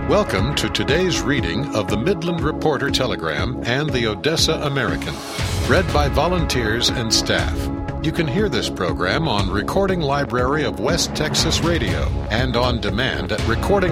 Welcome to today's reading of the Midland Reporter Telegram and the Odessa American, read by volunteers and staff. You can hear this program on Recording Library of West Texas Radio and on demand at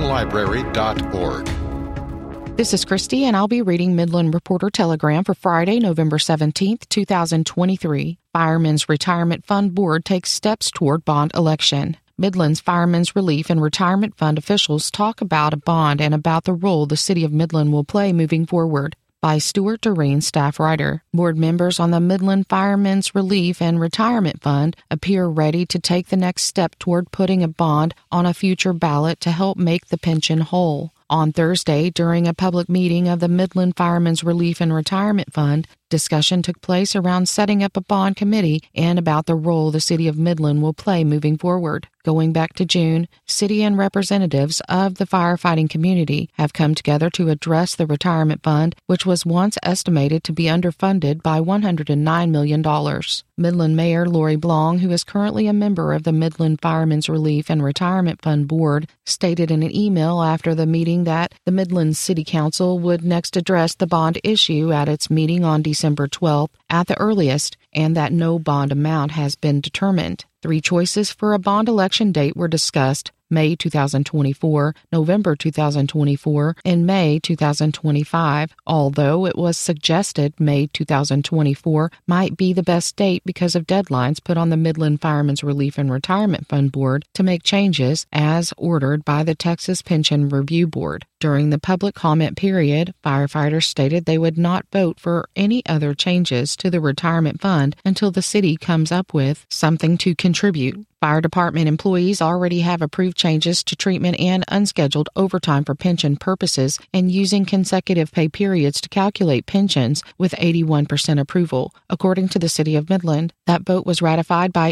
recordinglibrary.org. This is Christy, and I'll be reading Midland Reporter Telegram for Friday, November 17th, 2023. Firemen's Retirement Fund Board takes steps toward bond election. Midland's Firemen's Relief and Retirement Fund officials talk about a bond and about the role the City of Midland will play moving forward. By Stuart Doreen, staff writer. Board members on the Midland Firemen's Relief and Retirement Fund appear ready to take the next step toward putting a bond on a future ballot to help make the pension whole. On Thursday, during a public meeting of the Midland Firemen's Relief and Retirement Fund, discussion took place around setting up a bond committee and about the role the City of Midland will play moving forward. Going back to June, city and representatives of the firefighting community have come together to address the retirement fund, which was once estimated to be underfunded by $109 million. Midland Mayor Lori Blong, who is currently a member of the Midland Firemen's Relief and Retirement Fund Board, stated in an email after the meeting that the Midland City Council would next address the bond issue at its meeting on December 12th at the earliest, and that no bond amount has been determined. 3 choices for a bond election date were discussed: May 2024, November 2024, and May 2025, although it was suggested May 2024 might be the best date because of deadlines put on the Midland Firemen's Relief and Retirement Fund Board to make changes as ordered by the Texas Pension Review Board. During the public comment period, firefighters stated they would not vote for any other changes to the retirement fund until the city comes up with something to contribute. Fire department employees already have approved changes to treatment and unscheduled overtime for pension purposes and using consecutive pay periods to calculate pensions with 81% approval, according to the City of Midland. That vote was ratified by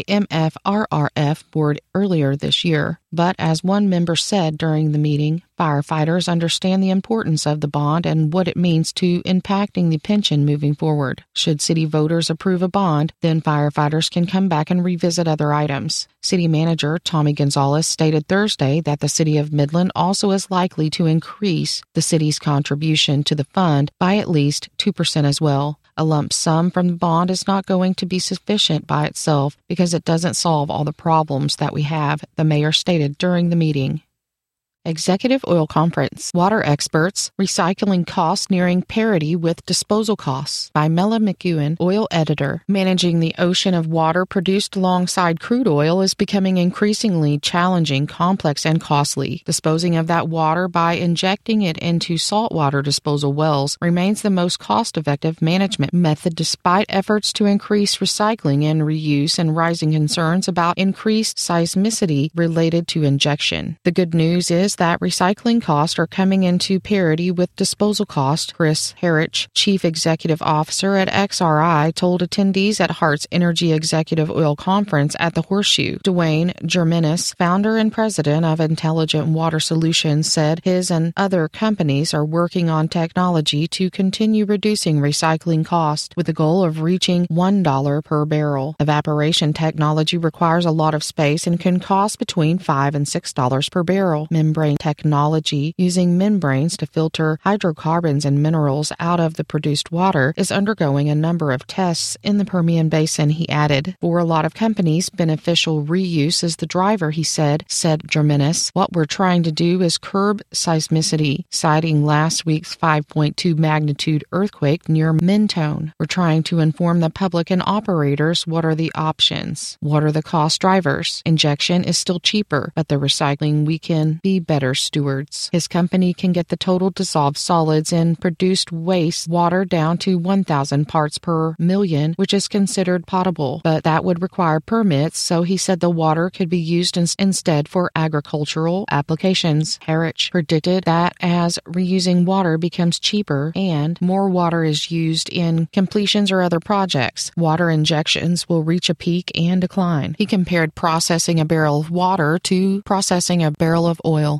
MFRRF Board earlier this year. But as one member said during the meeting, firefighters understand the importance of the bond and what it means to impacting the pension moving forward. Should city voters approve a bond, then firefighters can come back and revisit other items. City Manager Tommy Gonzalez stated Thursday that the City of Midland also is likely to increase the city's contribution to the fund by at least 2% as well. A lump sum from the bond is not going to be sufficient by itself because it doesn't solve all the problems that we have, the mayor stated during the meeting. Executive Oil Conference. Water Experts, Recycling Costs Nearing Parity with Disposal Costs by Mela McEwen, oil editor. Managing the ocean of water produced alongside crude oil is becoming increasingly challenging, complex, and costly. Disposing of that water by injecting it into saltwater disposal wells remains the most cost-effective management method despite efforts to increase recycling and reuse and rising concerns about increased seismicity related to injection. The good news is that recycling costs are coming into parity with disposal costs. Chris Harich, Chief Executive Officer at XRI, told attendees at Hart's Energy Executive Oil Conference at the Horseshoe. Dwayne Germanis, founder and president of Intelligent Water Solutions, said his and other companies are working on technology to continue reducing recycling costs with the goal of reaching $1 per barrel. Evaporation technology requires a lot of space and can cost between $5 and $6 per barrel. Membrane technology, using membranes to filter hydrocarbons and minerals out of the produced water, is undergoing a number of tests in the Permian Basin, he added. For a lot of companies, beneficial reuse is the driver, he said Germanis. What we're trying to do is curb seismicity, citing last week's 5.2 magnitude earthquake near Mentone. We're trying to inform the public and operators what are the options. What are the cost drivers? Injection is still cheaper, but the recycling we can be better stewards. His company can get the total dissolved solids in produced waste water down to 1,000 parts per million, which is considered potable, but that would require permits, so he said the water could be used instead for agricultural applications. Harich predicted that as reusing water becomes cheaper and more water is used in completions or other projects, water injections will reach a peak and decline. He compared processing a barrel of water to processing a barrel of oil.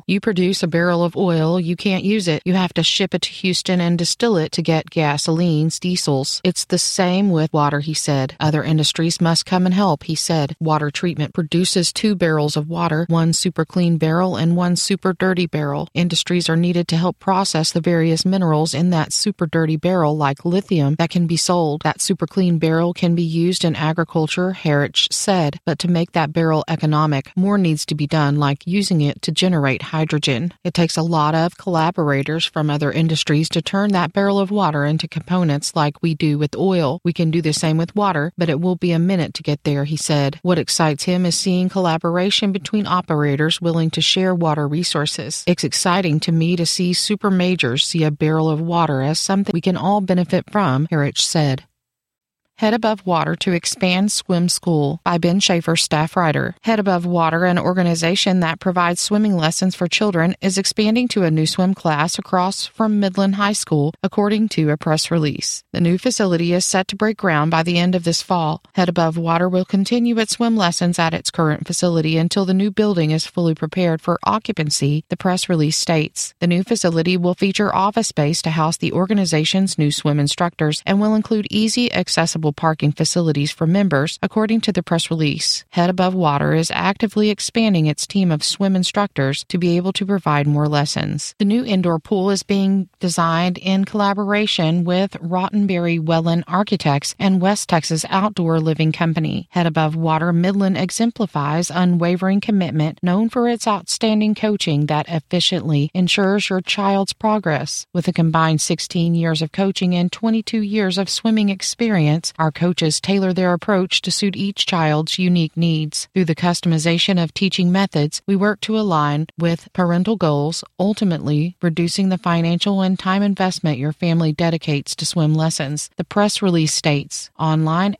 You produce a barrel of oil, you can't use it. You have to ship it to Houston and distill it to get gasolines, diesels. It's the same with water, he said. Other industries must come and help, he said. Water treatment produces 2 barrels of water, 1 super clean barrel and 1 super dirty barrel. Industries are needed to help process the various minerals in that super dirty barrel, like lithium, that can be sold. That super clean barrel can be used in agriculture, Herich said, but to make that barrel economic, more needs to be done, like using it to generate hydrogen. It takes a lot of collaborators from other industries to turn that barrel of water into components like we do with oil. We can do the same with water, but it will be a minute to get there, he said. What excites him is seeing collaboration between operators willing to share water resources. It's exciting to me to see super majors see a barrel of water as something we can all benefit from, Herich said. Head Above Water to Expand Swim School by Ben Schaefer, staff writer. Head Above Water, an organization that provides swimming lessons for children, is expanding to a new swim class across from Midland High School, according to a press release. The new facility is set to break ground by the end of this fall. Head Above Water will continue its swim lessons at its current facility until the new building is fully prepared for occupancy, the press release states. The new facility will feature office space to house the organization's new swim instructors and will include easy, accessible parking facilities for members, according to the press release. Head Above Water is actively expanding its team of swim instructors to be able to provide more lessons. The new indoor pool is being designed in collaboration with Rottenberry Wellen Architects and West Texas Outdoor Living Company. Head Above Water Midland exemplifies unwavering commitment, known for its outstanding coaching that efficiently ensures your child's progress. With a combined 16 years of coaching and 22 years of swimming experience, our coaches tailor their approach to suit each child's unique needs. Through the customization of teaching methods, we work to align with parental goals, ultimately reducing the financial and time investment your family dedicates to swim lessons. The press release states, online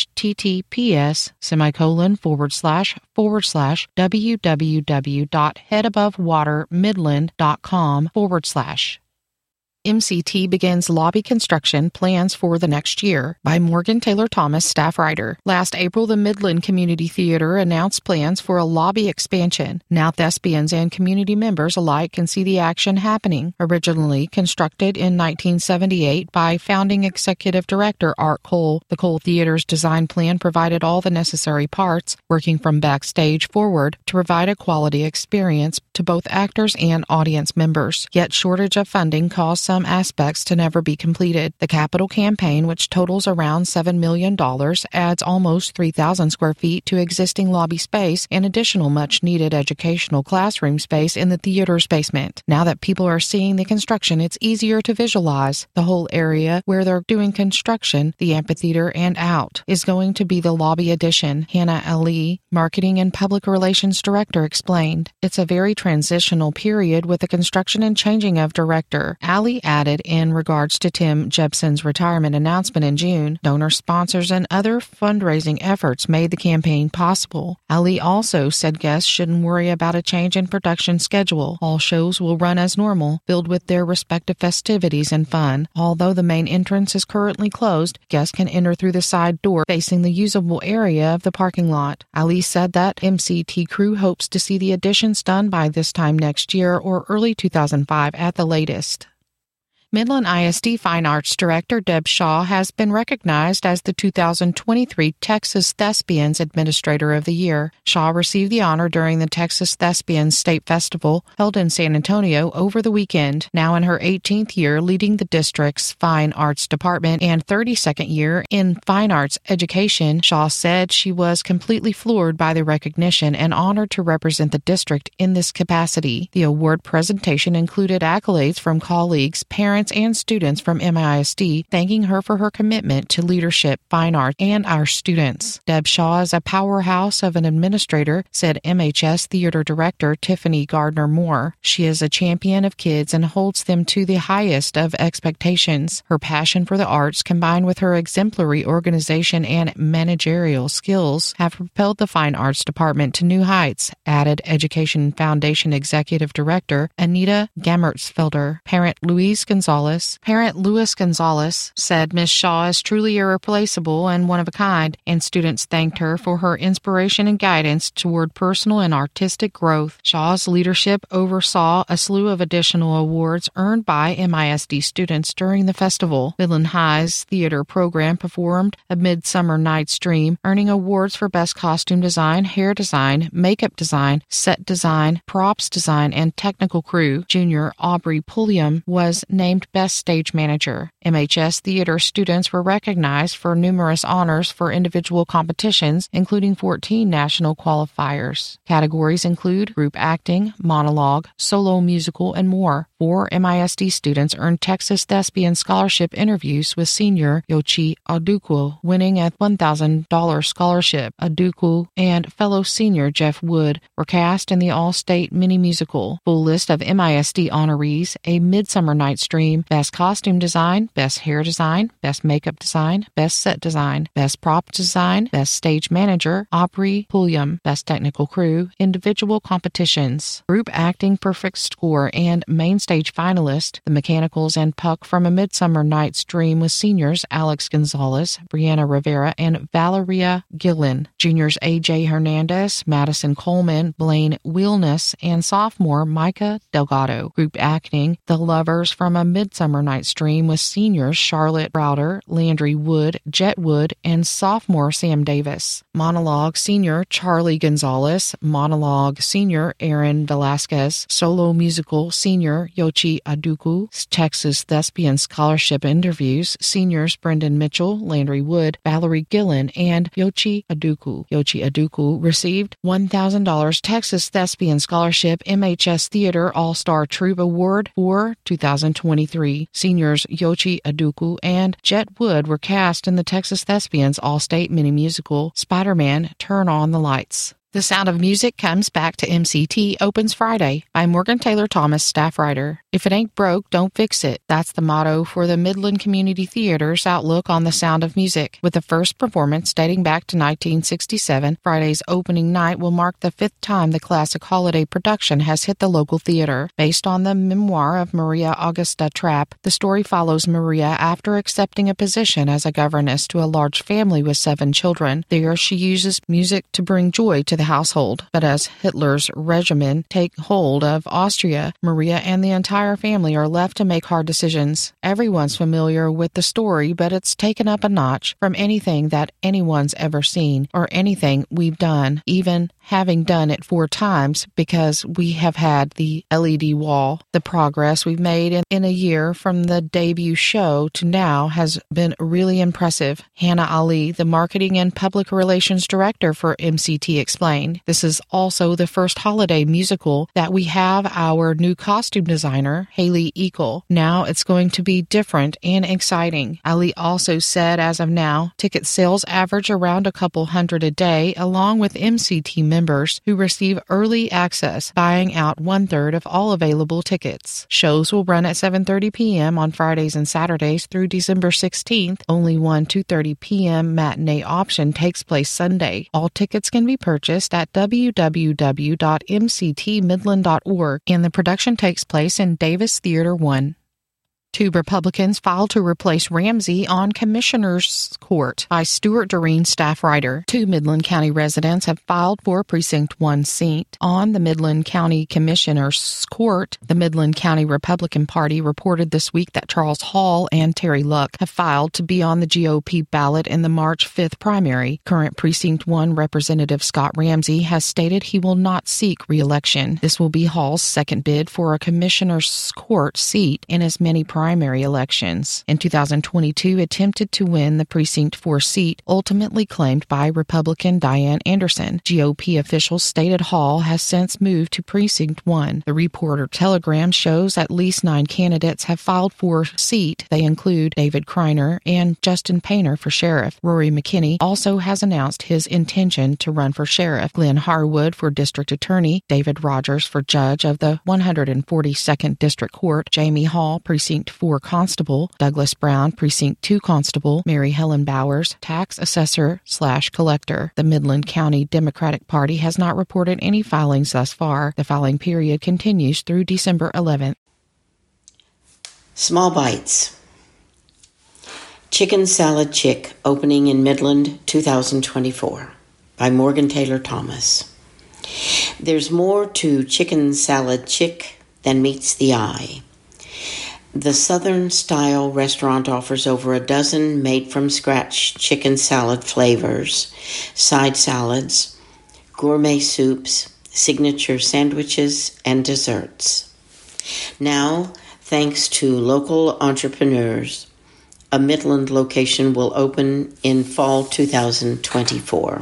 https://www.headabovewatermidland.com/ MCT begins lobby construction plans for the next year by Morgan Taylor Thomas, staff writer. Last April, the Midland Community Theater announced plans for a lobby expansion. Now thespians and community members alike can see the action happening. Originally constructed in 1978 by founding executive director Art Cole, the Cole Theater's design plan provided all the necessary parts, working from backstage forward, to provide a quality experience to both actors and audience members. Yet shortage of funding caused some aspects to never be completed. The capital campaign, which totals around $7 million, adds almost 3,000 square feet to existing lobby space and additional much-needed educational classroom space in the theater's basement. Now that people are seeing the construction, it's easier to visualize. The whole area where they're doing construction, the amphitheater and out, is going to be the lobby addition, Hannah Ali, Marketing and Public Relations Director, explained. It's a very transitional period with the construction and changing of director. Ali added in regards to Tim Jebsen's retirement announcement in June, donor sponsors and other fundraising efforts made the campaign possible. Ali also said guests shouldn't worry about a change in production schedule. All shows will run as normal, filled with their respective festivities and fun. Although the main entrance is currently closed, guests can enter through the side door facing the usable area of the parking lot. Ali said that MCT crew hopes to see the additions done by this time next year or early 2005 at the latest. Midland ISD Fine Arts Director Deb Shaw has been recognized as the 2023 Texas Thespians Administrator of the Year. Shaw received the honor during the Texas Thespians State Festival held in San Antonio over the weekend. Now in her 18th year leading the district's Fine Arts Department and 32nd year in Fine Arts Education, Shaw said she was completely floored by the recognition and honored to represent the district in this capacity. The award presentation included accolades from colleagues, parents, and students from MISD, thanking her for her commitment to leadership, fine art, and our students. Deb Shaw is a powerhouse of an administrator, said MHS Theater Director Tiffany Gardner-Moore. She is a champion of kids and holds them to the highest of expectations. Her passion for the arts, combined with her exemplary organization and managerial skills, have propelled the Fine Arts Department to new heights, added Education Foundation Executive Director Anita Gammertsfelder. Parent Louise Gonzalez Gonzalez. Parent Louis Gonzalez said Miss Shaw is truly irreplaceable and one of a kind, and students thanked her for her inspiration and guidance toward personal and artistic growth. Shaw's leadership oversaw a slew of additional awards earned by MISD students during the festival. Midland High's theater program performed A Midsummer Night's Dream, earning awards for Best Costume Design, Hair Design, Makeup Design, Set Design, Props Design, and Technical Crew. Junior Aubrey Pulliam was named Best Stage Manager. MHS theater students were recognized for numerous honors for individual competitions, including 14 national qualifiers. Categories include group acting, monologue, solo musical, and more. 4 MISD students earned Texas Thespian Scholarship interviews with senior Yochi Aduku, winning a $1,000 scholarship. Aduku and fellow senior Jeff Wood were cast in the all-state mini-musical. Full list of MISD honorees: A Midsummer Night's Dream, Best Costume Design, Best Hair Design, Best Makeup Design, Best Set Design, Best Prop Design, Best Stage Manager, Aubrey Pulliam, Best Technical Crew, Individual Competitions, Group Acting Perfect Score, and Main Stage Finalist. The Mechanicals and Puck from A Midsummer Night's Dream with seniors Alex Gonzalez, Brianna Rivera, and Valeria Gillen. Juniors A.J. Hernandez, Madison Coleman, Blaine Wheelness, and sophomore Micah Delgado. Group Acting, The Lovers from A Midsummer Night's Dream with seniors Charlotte Browder, Landry Wood, Jet Wood, and sophomore Sam Davis. Monologue, senior Charlie Gonzalez, Monologue, senior Aaron Velasquez, Solo Musical, senior Yochi Aduku, Texas Thespian Scholarship interviews, seniors Brendan Mitchell, Landry Wood, Valerie Gillen, and Yochi Aduku. Yochi Aduku received $1,000 Texas Thespian Scholarship MHS Theater All-Star Troupe Award for 2023. Seniors Yochi Aduku and Jet Wood were cast in the Texas Thespians All-State Mini-Musical Spider-Man Turn on the Lights. The Sound of Music Comes Back to MCT opens Friday by Morgan Taylor Thomas, staff writer. If it ain't broke, don't fix it. That's the motto for the Midland Community Theater's outlook on the sound of music. With the first performance dating back to 1967, Friday's opening night will mark the 5th time the classic holiday production has hit the local theater. Based on the memoir of Maria Augusta Trapp, the story follows Maria after accepting a position as a governess to a large family with 7 children. There, she uses music to bring joy to the household. But as Hitler's regime take hold of Austria, Maria and the entire family are left to make hard decisions. Everyone's familiar with the story, but it's taken up a notch from anything that anyone's ever seen or anything we've done, even having done it 4 times because we have had the LED wall. The progress we've made in a year from the debut show to now has been really impressive. Hannah Ali, the marketing and public relations director for MCT, explained. This is also the first holiday musical that we have our new costume designer, Haley Eagle. Now it's going to be different and exciting. Ali also said as of now, ticket sales average around a couple hundred a day, along with MCT members who receive early access, buying out 1/3 of all available tickets. Shows will run at 7:30 p.m. on Fridays and Saturdays through December 16th. Only one 2:30 p.m. matinee option takes place Sunday. All tickets can be purchased at www.mctmidland.org, and the production takes place in Davis Theater 1. 2 Republicans filed to replace Ramsey on Commissioner's Court by Stuart Doreen, staff writer. 2 Midland County residents have filed for Precinct 1 seat on the Midland County Commissioner's Court. The Midland County Republican Party reported this week that Charles Hall and Terry Luck have filed to be on the GOP ballot in the March 5th primary. Current Precinct 1 Representative Scott Ramsey has stated he will not seek re-election. This will be Hall's second bid for a Commissioner's Court seat in as many primary elections. In 2022, attempted to win the Precinct 4 seat, ultimately claimed by Republican Diane Anderson. GOP officials stated Hall has since moved to Precinct 1. The Reporter-Telegram shows at least 9 candidates have filed for seat. They include David Kreiner and Justin Painter for sheriff. Rory McKinney also has announced his intention to run for sheriff. Glenn Harwood for district attorney, David Rogers for judge of the 142nd District Court, Jamie Hall, Precinct 4 Constable, Douglas Brown, Precinct 2 Constable, Mary Helen Bowers, Tax Assessor/Collector. The Midland County Democratic Party has not reported any filings thus far. The filing period continues through December 11th. Small Bites. Chicken Salad Chick, opening in Midland, 2024, by Morgan Taylor Thomas. There's more to Chicken Salad Chick than meets the eye. The Southern-style restaurant offers over a dozen made-from-scratch chicken salad flavors, side salads, gourmet soups, signature sandwiches, and desserts. Now, thanks to local entrepreneurs, a Midland location will open in fall 2024.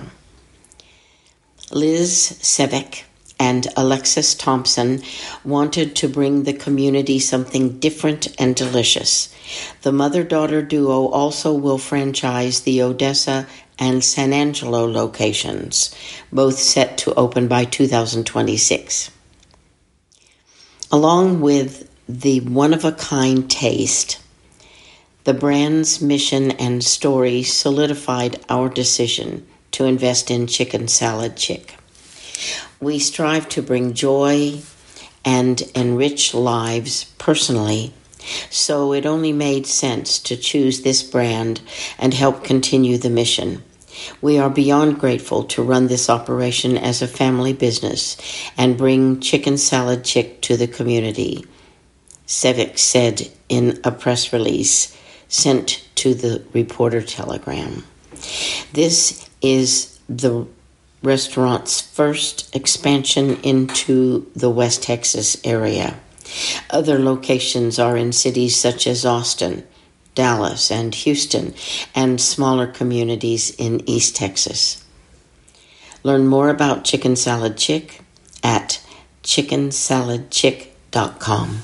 Liz Sevek and Alexis Thompson wanted to bring the community something different and delicious. The mother-daughter duo also will franchise the Odessa and San Angelo locations, both set to open by 2026. Along with the one-of-a-kind taste, the brand's mission and story solidified our decision to invest in Chicken Salad Chick. We strive to bring joy and enrich lives personally, so it only made sense to choose this brand and help continue the mission. We are beyond grateful to run this operation as a family business and bring Chicken Salad Chick to the community, Sevek said in a press release sent to the Reporter Telegram. This is the restaurant's first expansion into the West Texas area. Other locations are in cities such as Austin, Dallas, and Houston, and smaller communities in East Texas. Learn more about Chicken Salad Chick at chickensaladchick.com.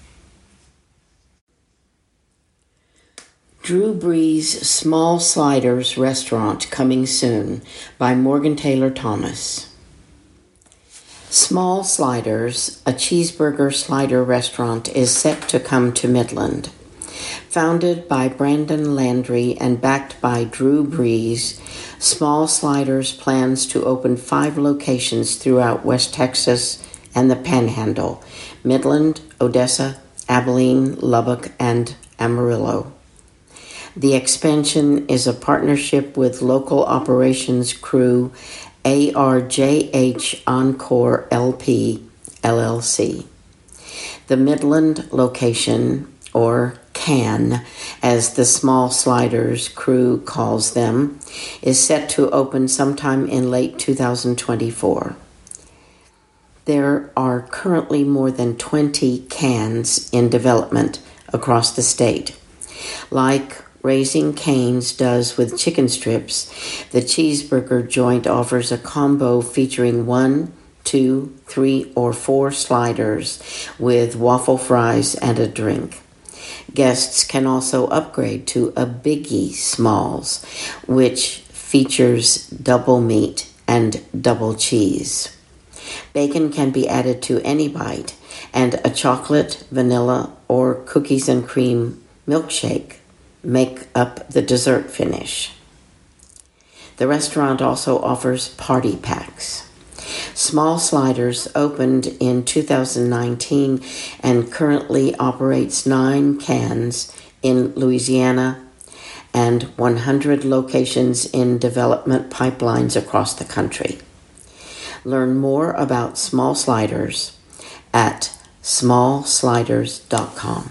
Drew Brees' Small Sliders Restaurant coming soon by Morgan Taylor Thomas. Small Sliders, a cheeseburger slider restaurant, is set to come to Midland. Founded by Brandon Landry and backed by Drew Brees, Small Sliders plans to open 5 locations throughout West Texas and the Panhandle, Midland, Odessa, Abilene, Lubbock, and Amarillo. The expansion is a partnership with local operations crew ARJH Encore LP, LLC. The Midland location, or CAN, as the Small Sliders crew calls them, is set to open sometime in late 2024. There are currently more than 20 CANs in development across the state. Like Raising Cane's does with chicken strips, the cheeseburger joint offers a combo featuring 1, 2, 3, or 4 sliders with waffle fries and a drink. Guests can also upgrade to a Biggie Smalls, which features double meat and double cheese. Bacon can be added to any bite, and a chocolate, vanilla, or cookies and cream milkshake make up the dessert finish. The restaurant also offers party packs. Small Sliders opened in 2019 and currently operates 9 CANs in Louisiana and 100 locations in development pipelines across the country. Learn more about Small Sliders at smallsliders.com.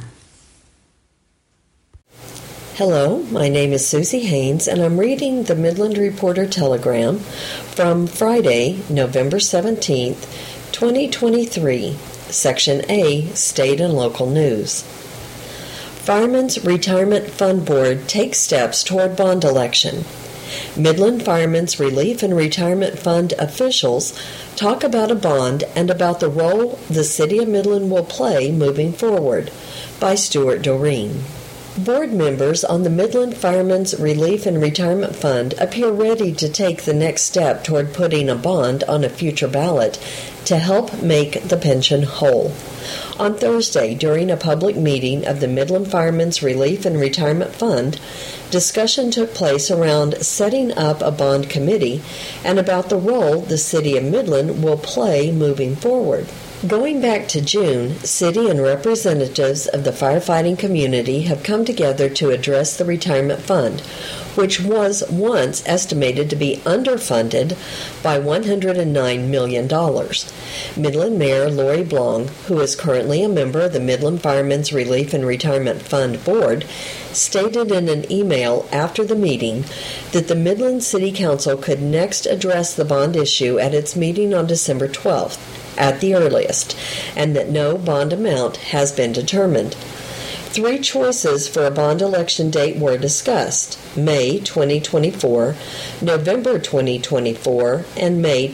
Hello, my name is Susie Haynes, and I'm reading the Midland Reporter Telegram from Friday, November 17th, 2023, Section A, State and Local News. Firemen's Retirement Fund Board takes steps toward bond election. Midland Firemen's Relief and Retirement Fund officials talk about a bond and about the role the City of Midland will play moving forward, by Stuart Doreen. Board members on the Midland Firemen's Relief and Retirement Fund appear ready to take the next step toward putting a bond on a future ballot to help make the pension whole. On Thursday, during a public meeting of the Midland Firemen's Relief and Retirement Fund, discussion took place around setting up a bond committee and about the role the City of Midland will play moving forward. Going back to June, city and representatives of the firefighting community have come together to address the retirement fund, which was once estimated to be underfunded by $109 million. Midland Mayor Lori Blong, who is currently a member of the Midland Firemen's Relief and Retirement Fund Board, stated in an email after the meeting that the Midland City Council could next address the bond issue at its meeting on December 12th. At the earliest, and that no bond amount has been determined. 3 choices for a bond election date were discussed: May 2024, November 2024, and May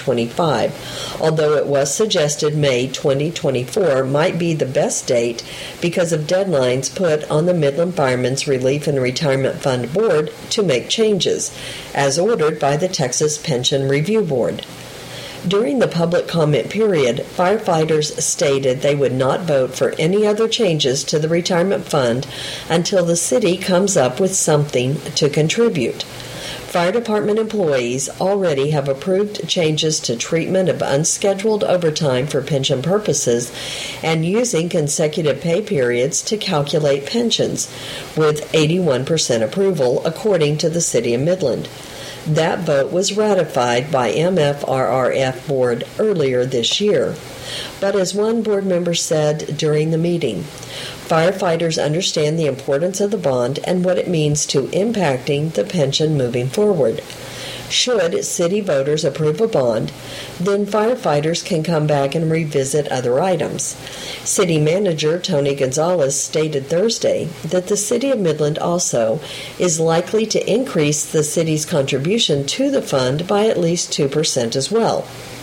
2025, although it was suggested May 2024 might be the best date because of deadlines put on the Midland Firemen's Relief and Retirement Fund Board to make changes, as ordered by the Texas Pension Review Board. During the public comment period, firefighters stated they would not vote for any other changes to the retirement fund until the city comes up with something to contribute. Fire department employees already have approved changes to treatment of unscheduled overtime for pension purposes and using consecutive pay periods to calculate pensions, with 81% approval, according to the City of Midland. That vote was ratified by MFRRF Board earlier this year. But as one board member said during the meeting, firefighters understand the importance of the bond and what it means to impacting the pension moving forward. Should city voters approve a bond, then firefighters can come back and revisit other items. City Manager Tony Gonzalez stated Thursday that the City of Midland also is likely to increase the city's contribution to the fund by at least 2% as well.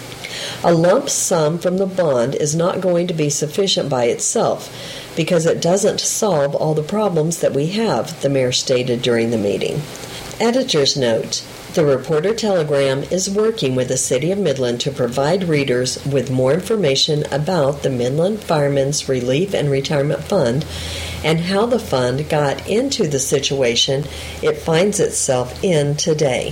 A lump sum from the bond is not going to be sufficient by itself because it doesn't solve all the problems that we have, the mayor stated during the meeting. Editor's note: the Reporter Telegram is working with the City of Midland to provide readers with more information about the Midland Firemen's Relief and Retirement Fund and how the fund got into the situation it finds itself in today.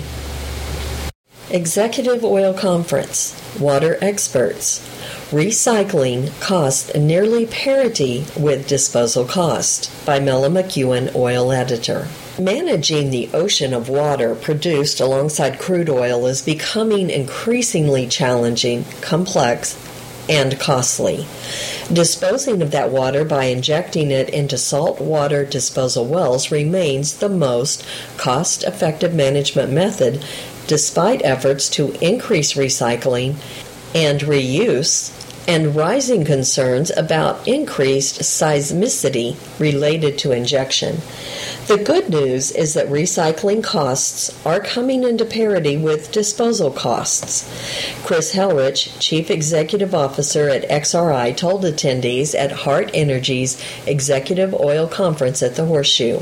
Executive Oil Conference. Water experts. Recycling costs nearly parity with disposal cost, by Mela McEwen, oil editor. Managing the ocean of water produced alongside crude oil is becoming increasingly challenging, complex, and costly. Disposing of that water by injecting it into saltwater disposal wells remains the most cost-effective management method, despite efforts to increase recycling and reuse and rising concerns about increased seismicity related to injection. The good news is that recycling costs are coming into parity with disposal costs. Chris Helrich, Chief Executive Officer at XRI, told attendees at Hart Energy's Executive Oil Conference at the Horseshoe.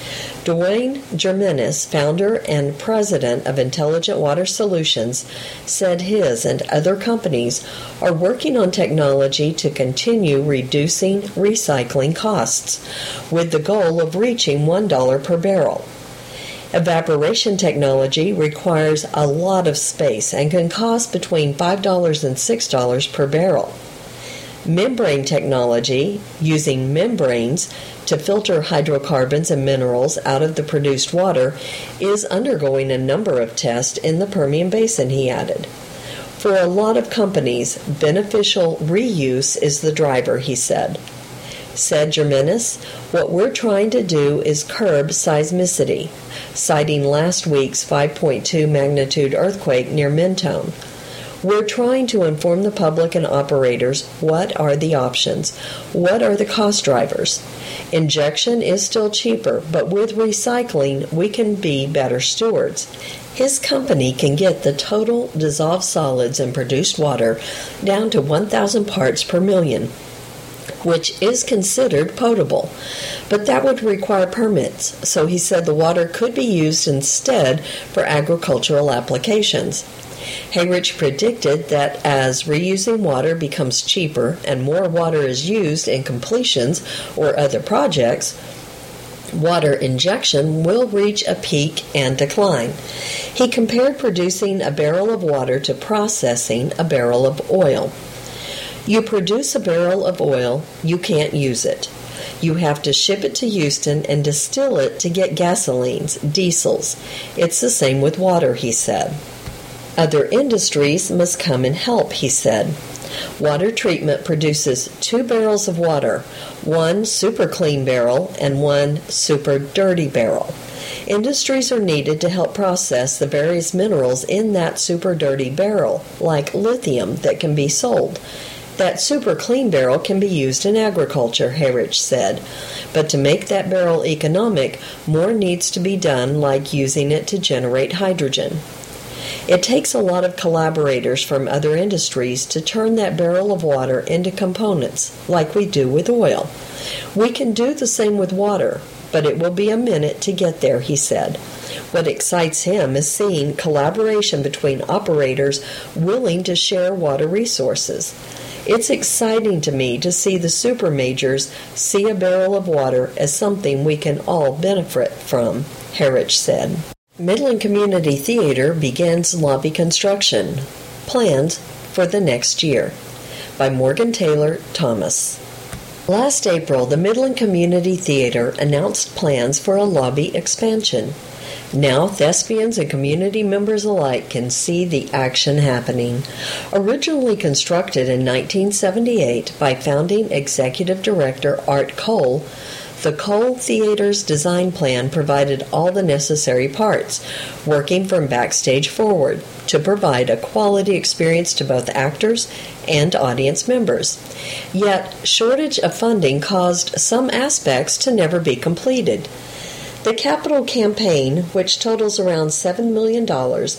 Dwayne Germanis, founder and president of Intelligent Water Solutions, said his and other companies are working on technology to continue reducing recycling costs, with the goal of reaching $1 per barrel. Evaporation technology requires a lot of space and can cost between $5 and $6 per barrel. Membrane technology, using membranes to filter hydrocarbons and minerals out of the produced water, is undergoing a number of tests in the Permian Basin, he added. For a lot of companies, beneficial reuse is the driver, he said. Said Germanis, what we're trying to do is curb seismicity, citing last week's 5.2 magnitude earthquake near Mentone. We're trying to inform the public and operators what are the options, what are the cost drivers. Injection is still cheaper, but with recycling, we can be better stewards. His company can get the total dissolved solids in produced water down to 1,000 parts per million, which is considered potable. But that would require permits, so he said the water could be used instead for agricultural applications. Hayrich predicted that as reusing water becomes cheaper and more water is used in completions or other projects, water injection will reach a peak and decline. He compared producing a barrel of water to processing a barrel of oil. You produce a barrel of oil, you can't use it. You have to ship it to Houston and distill it to get gasolines, diesels. It's the same with water, he said. Other industries must come and help, he said. Water treatment produces 2 barrels of water, 1 super clean barrel and 1 super dirty barrel. Industries are needed to help process the various minerals in that super dirty barrel, like lithium, that can be sold. That super clean barrel can be used in agriculture, Herich said. But to make that barrel economic, more needs to be done, like using it to generate hydrogen. It takes a lot of collaborators from other industries to turn that barrel of water into components, like we do with oil. We can do the same with water, but it will be a minute to get there, he said. What excites him is seeing collaboration between operators willing to share water resources. It's exciting to me to see the super majors see a barrel of water as something we can all benefit from, Herich said. Midland Community Theater begins lobby construction. Plans for the next year. By Morgan Taylor Thomas. Last April, the Midland Community Theater announced plans for a lobby expansion. Now, thespians and community members alike can see the action happening. Originally constructed in 1978 by founding executive director Art Cole, the Cole Theater's design plan provided all the necessary parts, working from backstage forward, to provide a quality experience to both actors and audience members. Yet, shortage of funding caused some aspects to never be completed. The capital campaign, which totals around $7 million,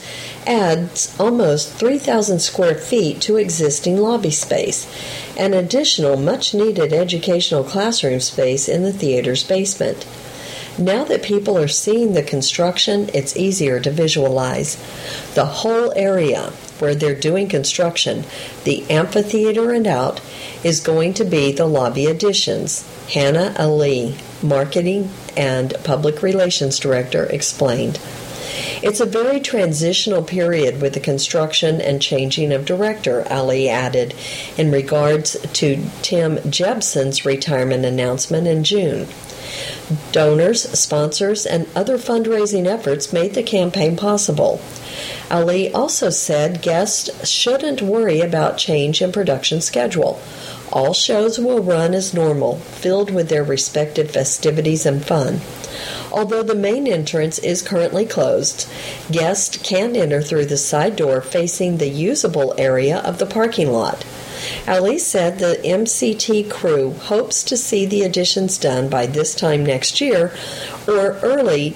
adds almost 3,000 square feet to existing lobby space, an additional much-needed educational classroom space in the theater's basement. Now that people are seeing the construction, it's easier to visualize. The whole area where they're doing construction, the amphitheater and out, is going to be the lobby additions. Hannah Ali, Marketing and Public Relations Director, explained. It's a very transitional period with the construction and changing of director, Ali added, in regards to Tim Jebson's retirement announcement in June. Donors, sponsors, and other fundraising efforts made the campaign possible. Ali also said guests shouldn't worry about change in production schedule. All shows will run as normal, filled with their respective festivities and fun. Although the main entrance is currently closed, guests can enter through the side door facing the usable area of the parking lot. Ali said the MCT crew hopes to see the additions done by this time next year or early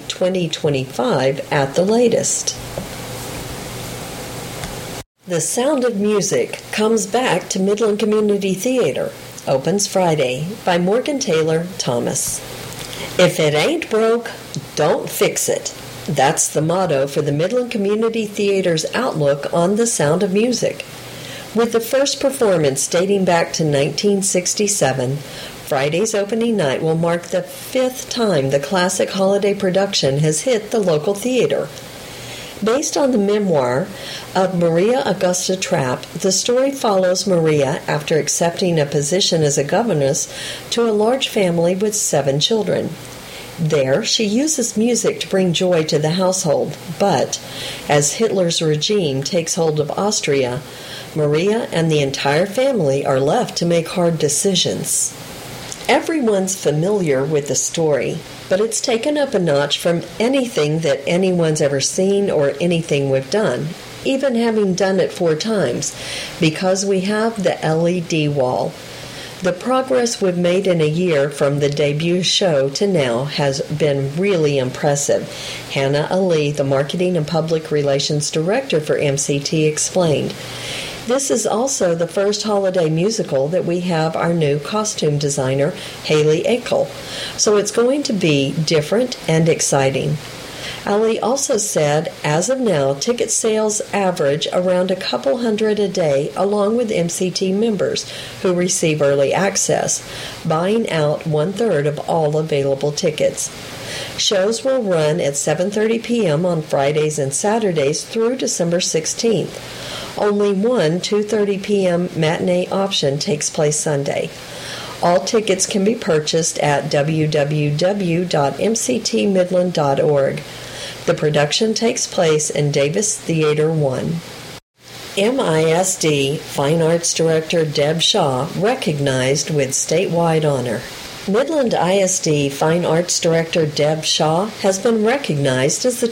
2025 at the latest. The Sound of Music comes back to Midland Community Theater. Opens Friday by Morgan Taylor Thomas. If it ain't broke, don't fix it. That's the motto for the Midland Community Theater's outlook on the sound of music. With the first performance dating back to 1967, Friday's opening night will mark the 5th time the classic holiday production has hit the local theater. Based on the memoir of Maria Augusta Trapp, the story follows Maria after accepting a position as a governess to a large family with 7 children. There, she uses music to bring joy to the household, but as Hitler's regime takes hold of Austria, Maria and the entire family are left to make hard decisions. Everyone's familiar with the story, but it's taken up a notch from anything that anyone's ever seen or anything we've done, even having done it 4 times, because we have the LED wall. The progress we've made in a year from the debut show to now has been really impressive. Hannah Ali, the Marketing and Public Relations Director for MCT, explained. This is also the first holiday musical that we have our new costume designer, Haley Akel, so it's going to be different and exciting. Ali also said, as of now, ticket sales average around a couple hundred a day, along with MCT members who receive early access, buying out 1/3 of all available tickets. Shows will run at 7:30 p.m. on Fridays and Saturdays through December 16th. Only one 2:30 p.m. matinee option takes place Sunday. All tickets can be purchased at www.mctmidland.org. The production takes place in Davis Theater 1. MISD Fine Arts Director Deb Shaw recognized with statewide honor. Midland ISD Fine Arts Director Deb Shaw has been recognized as the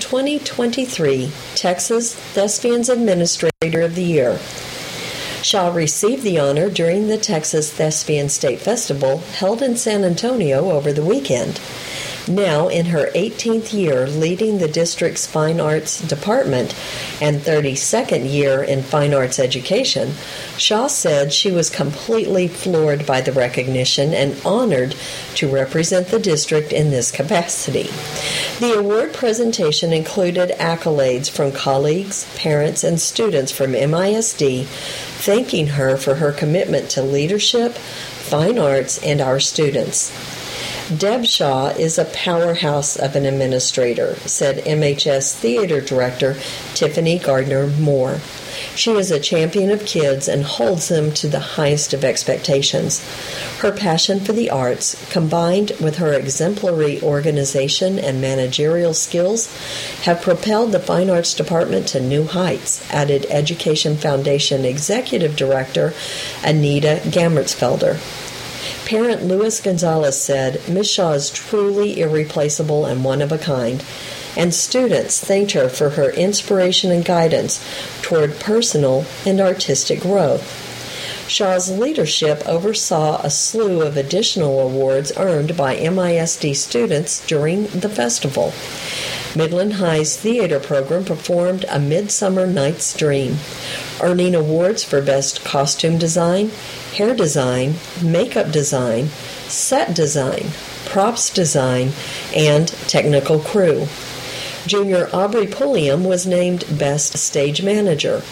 2023 Texas Thespians Administrator of the Year. Shaw received the honor during the Texas Thespian State Festival held in San Antonio over the weekend. Now in her 18th year leading the district's Fine Arts Department and 32nd year in fine arts education, Shaw said she was completely floored by the recognition and honored to represent the district in this capacity. The award presentation included accolades from colleagues, parents, and students from MISD thanking her for her commitment to leadership, fine arts, and our students. Deb Shaw is a powerhouse of an administrator, said MHS Theater Director Tiffany Gardner-Moore. She is a champion of kids and holds them to the highest of expectations. Her passion for the arts, combined with her exemplary organization and managerial skills, have propelled the Fine Arts Department to new heights, added Education Foundation Executive Director Anita Gammertsfelder. Parent Louis Gonzalez said, Ms. Shaw is truly irreplaceable and one of a kind, and students thanked her for her inspiration and guidance toward personal and artistic growth. Shaw's leadership oversaw a slew of additional awards earned by MISD students during the festival. Midland High's theater program performed A Midsummer Night's Dream, earning awards for Best Costume Design, Hair Design, Makeup Design, Set Design, Props Design, and Technical Crew. Junior Aubrey Pulliam was named Best Stage Manager.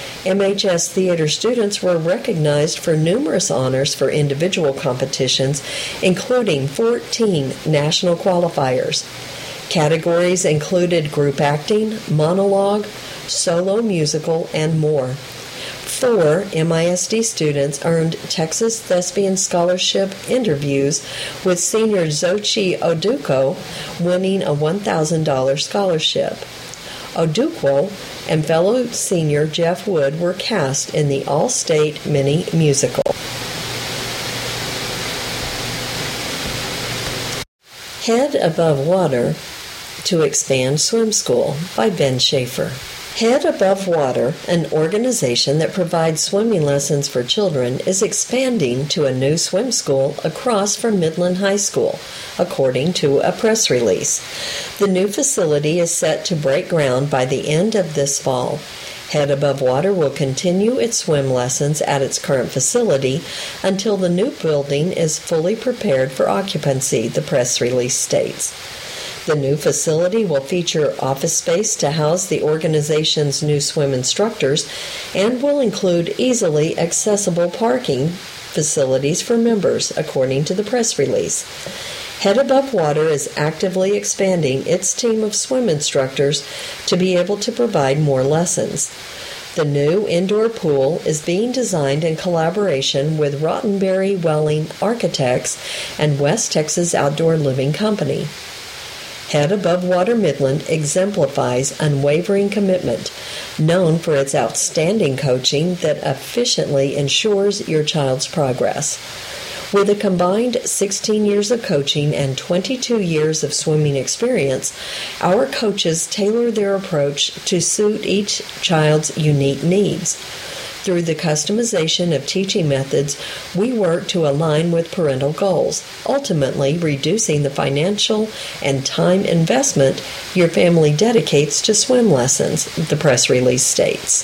MHS theater students were recognized for numerous honors for individual competitions, including 14 national qualifiers. Categories included group acting, monologue, solo musical, and more. 4 MISD students earned Texas Thespian Scholarship interviews, with senior Xochitl Oduko winning a $1,000 scholarship. Oduko and fellow senior Jeff Wood were cast in the all-state mini musical. Head Above Water to Expand Swim School by Ben Schaefer. Head Above Water, an organization that provides swimming lessons for children, is expanding to a new swim school across from Midland High School, according to a press release. The new facility is set to break ground by the end of this fall. Head Above Water will continue its swim lessons at its current facility until the new building is fully prepared for occupancy, the press release states. The new facility will feature office space to house the organization's new swim instructors and will include easily accessible parking facilities for members, according to the press release. Head Above Water is actively expanding its team of swim instructors to be able to provide more lessons. The new indoor pool is being designed in collaboration with Rottenberry Welling Architects and West Texas Outdoor Living Company. Head Above Water Midland exemplifies unwavering commitment, known for its outstanding coaching that efficiently ensures your child's progress. With a combined 16 years of coaching and 22 years of swimming experience, our coaches tailor their approach to suit each child's unique needs. Through the customization of teaching methods, we work to align with parental goals, ultimately reducing the financial and time investment your family dedicates to swim lessons, the press release states.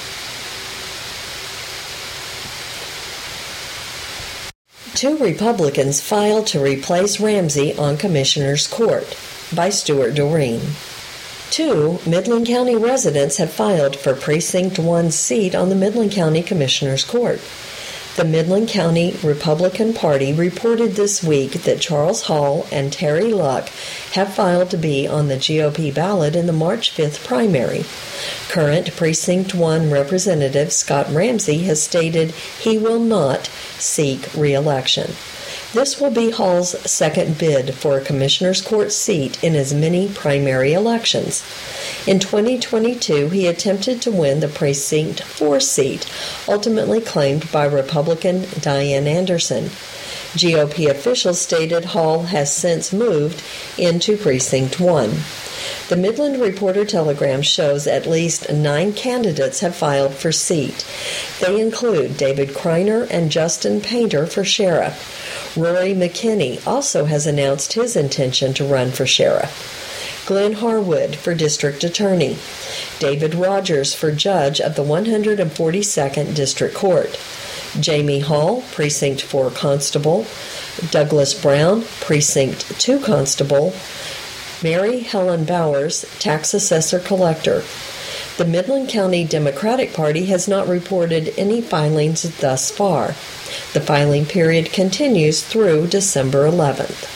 Two Republicans filed to replace Ramsey on Commissioner's Court by Stuart Doreen. 2 Midland County residents have filed for Precinct 1's seat on the Midland County Commissioner's Court. The Midland County Republican Party reported this week that Charles Hall and Terry Luck have filed to be on the GOP ballot in the March 5th primary. Current Precinct 1 Representative Scott Ramsey has stated he will not seek re-election. This will be Hall's second bid for a Commissioner's Court seat in as many primary elections. In 2022, he attempted to win the Precinct 4 seat, ultimately claimed by Republican Diane Anderson. GOP officials stated Hall has since moved into Precinct 1. The Midland Reporter-Telegram shows at least 9 candidates have filed for seat. They include David Kreiner and Justin Painter for sheriff. Rory McKinney also has announced his intention to run for sheriff. Glenn Harwood for district attorney. David Rogers for judge of the 142nd District Court. Jamie Hall, Precinct 4 constable. Douglas Brown, Precinct 2 constable. Mary Helen Bowers, tax assessor collector. The Midland County Democratic Party has not reported any filings thus far. The filing period continues through December 11th.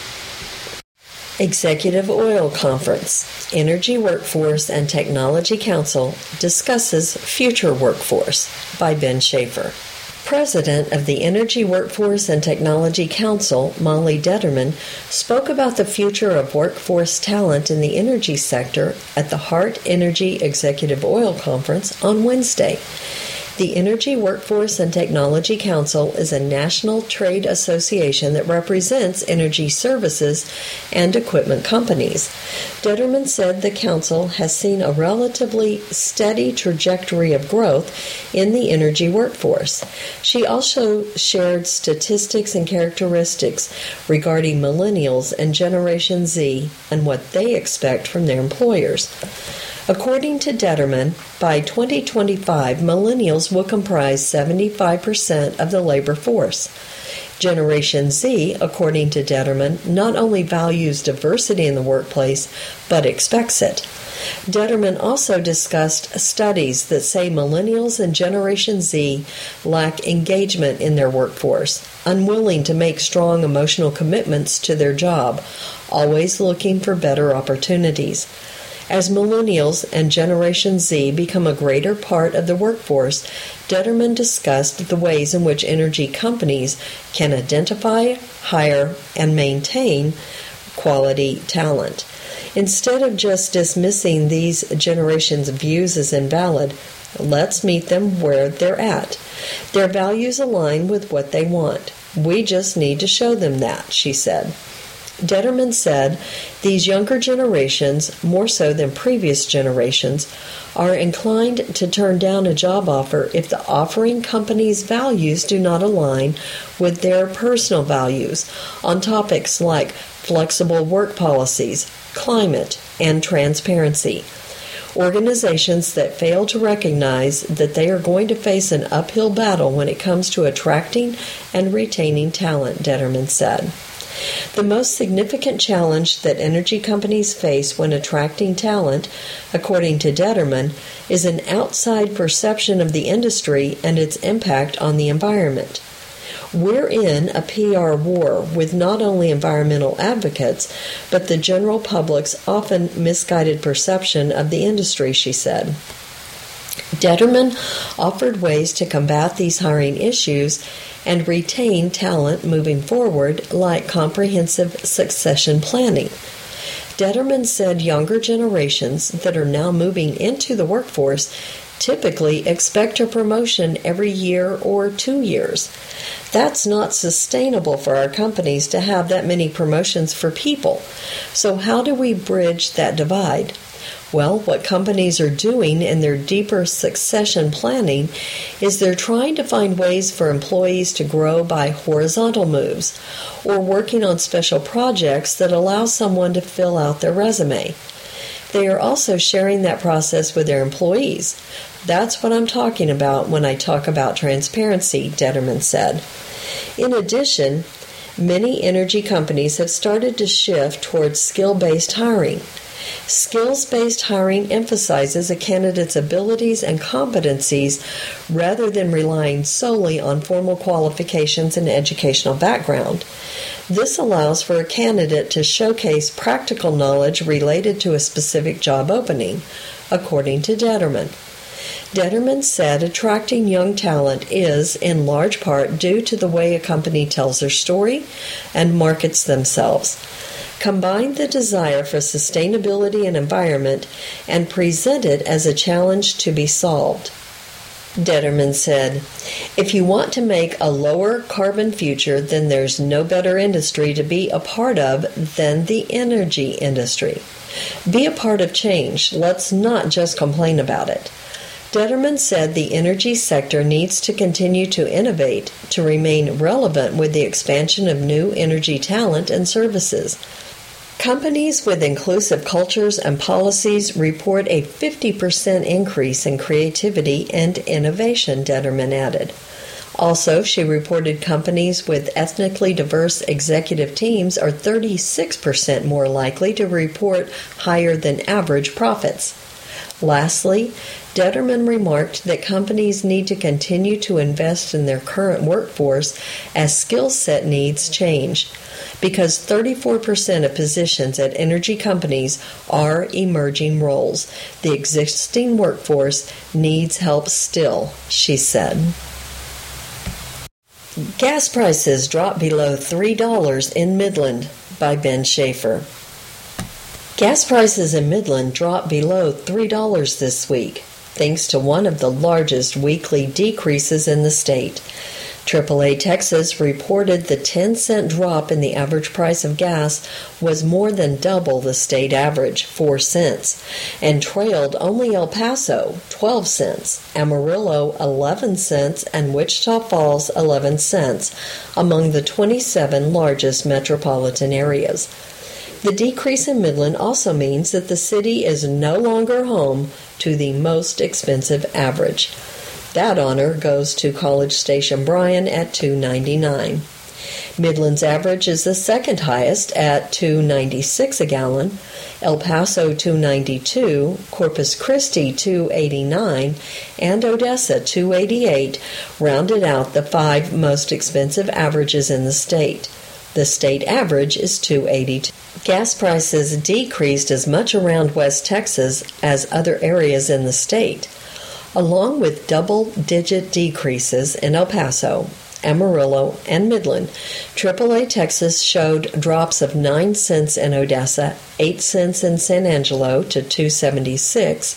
Executive Oil Conference. Energy Workforce and Technology Council discusses future workforce by Ben Schaefer. President of the Energy Workforce and Technology Council, Molly Detterman, spoke about the future of workforce talent in the energy sector at the Hart Energy Executive Oil Conference on Wednesday. The Energy Workforce and Technology Council is a national trade association that represents energy services and equipment companies. Detterman said the council has seen a relatively steady trajectory of growth in the energy workforce. She also shared statistics and characteristics regarding millennials and Generation Z and what they expect from their employers. According to Detterman, by 2025, millennials will comprise 75% of the labor force. Generation Z, according to Detterman, not only values diversity in the workplace, but expects it. Detterman also discussed studies that say millennials and Generation Z lack engagement in their workforce, unwilling to make strong emotional commitments to their job, always looking for better opportunities. As millennials and Generation Z become a greater part of the workforce, Detterman discussed the ways in which energy companies can identify, hire, and maintain quality talent. Instead of just dismissing these generations' views as invalid, let's meet them where they're at. Their values align with what they want. We just need to show them that, she said. Detterman said these younger generations, more so than previous generations, are inclined to turn down a job offer if the offering company's values do not align with their personal values on topics like flexible work policies, climate, and transparency. Organizations that fail to recognize that they are going to face an uphill battle when it comes to attracting and retaining talent, Detterman said. The most significant challenge that energy companies face when attracting talent, according to Detterman, is an outside perception of the industry and its impact on the environment. We're in a PR war with not only environmental advocates, but the general public's often misguided perception of the industry, she said. Detterman offered ways to combat these hiring issues and retain talent moving forward, like comprehensive succession planning. Detterman said younger generations that are now moving into the workforce typically expect a promotion every year or 2 years. That's not sustainable for our companies to have that many promotions for people. So how do we bridge that divide? Well, what companies are doing in their deeper succession planning is they're trying to find ways for employees to grow by horizontal moves or working on special projects that allow someone to fill out their resume. They are also sharing that process with their employees. That's what I'm talking about when I talk about transparency, Detterman said. In addition, Many energy companies have started to shift towards skill-based hiring. Skills-based hiring emphasizes a candidate's abilities and competencies rather than relying solely on formal qualifications and educational background. This allows for a candidate to showcase practical knowledge related to a specific job opening, according to Detterman. Detterman said attracting young talent is, in large part, due to the way a company tells their story and markets themselves. Combine the desire for sustainability and environment and present it as a challenge to be solved. Detterman said, "If you want to make a lower carbon future, then there's no better industry to be a part of than the energy industry. Be a part of change. Let's not just complain about it." Detterman said the energy sector needs to continue to innovate to remain relevant with the expansion of new energy talent and services. Companies with inclusive cultures and policies report a 50% increase in creativity and innovation, Detterman added. Also, she reported companies with ethnically diverse executive teams are 36% more likely to report higher than average profits. Lastly, Detterman remarked that companies need to continue to invest in their current workforce as skill set needs change, because 34% of positions at energy companies are emerging roles. The existing workforce needs help still, she said. Gas prices drop below $3 in Midland by Ben Schaefer. Gas prices in Midland dropped below $3 this week, thanks to one of the largest weekly decreases in the state. AAA Texas reported the 10-cent drop in the average price of gas was more than double the state average, 4 cents, and trailed only El Paso, 12 cents, Amarillo, 11 cents, and Wichita Falls, 11 cents, among the 27 largest metropolitan areas. The decrease in Midland also means that the city is no longer home to the most expensive average. That honor goes to College Station Bryan at $2.99. Midland's average is the second highest at $2.96 a gallon, El Paso $2.92, Corpus Christi $2.89, and Odessa $2.88 rounded out the 5 most expensive averages in the state. The state average is $2.82. Gas prices decreased as much around West Texas as other areas in the state, along with double-digit decreases in El Paso, Amarillo, and Midland. AAA Texas showed drops of 9 cents in Odessa, 8 cents in San Angelo to $2.76,